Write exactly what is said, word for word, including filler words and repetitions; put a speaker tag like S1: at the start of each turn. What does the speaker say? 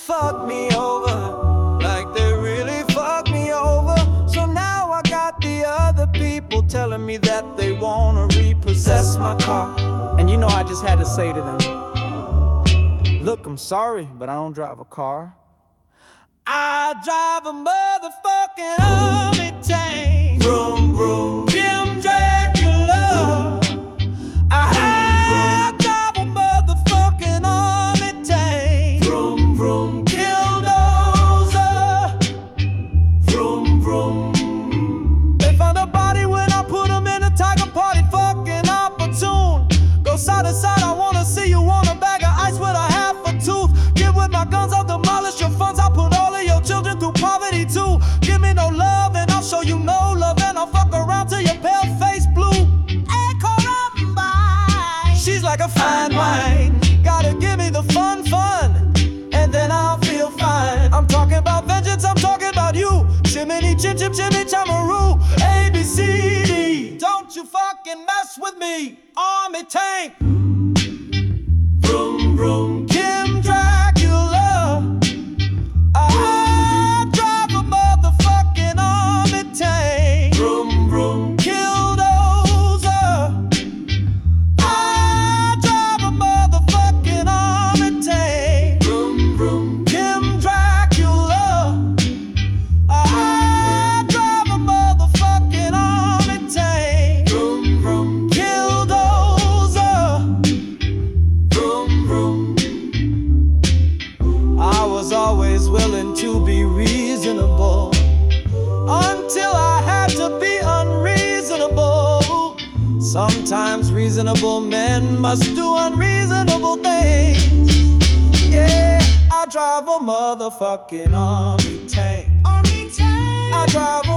S1: fucked me over, like they really fucked me over. So now I got the other people telling me that they wanna repossess my car. And you know I just had to say to them, look, I'm sorry, but I don't drive a car. I drive a motherfucking army tank. Vroom, vroom, Jim Dracula. I drive a motherfucking army tank. Vroom, vroom, Killdozer. Vroom, vroom. They found a body when I put them in a tiger party. Fucking opportune. Go side to side, I wanna see you on a bag of ice with a half a tooth. Get with my guns, I'll demolish your funds. I'll put all of your children through poverty too. Give me no love and I'll show you no love, and I'll fuck around till your pale face blue. Hey, Columbine, she's like a fine wine. Gotta give me the fun, fun, and then I'll feel fine. I'm talking about vengeance, I'm talking about you. Chimney, chim, chim, chimney, chamaroo. A, B, C, D. Don't you fucking mess with me, army tank. Vroom, vroom, Kim Dracula. I drive a motherfucking army tank. Vroom, vroom, Killdozer. I drive a motherfucking army tank. Vroom, vroom, Kim Dracula. I drive a motherfucking army tank. Vroom, vroom, Killdozer. Vroom, vroom. I was always willing to be reasonable until I had to be unreasonable. Sometimes reasonable men must do unreasonable things. Yeah, I drive a motherfucking army tank. Army tank. I drive a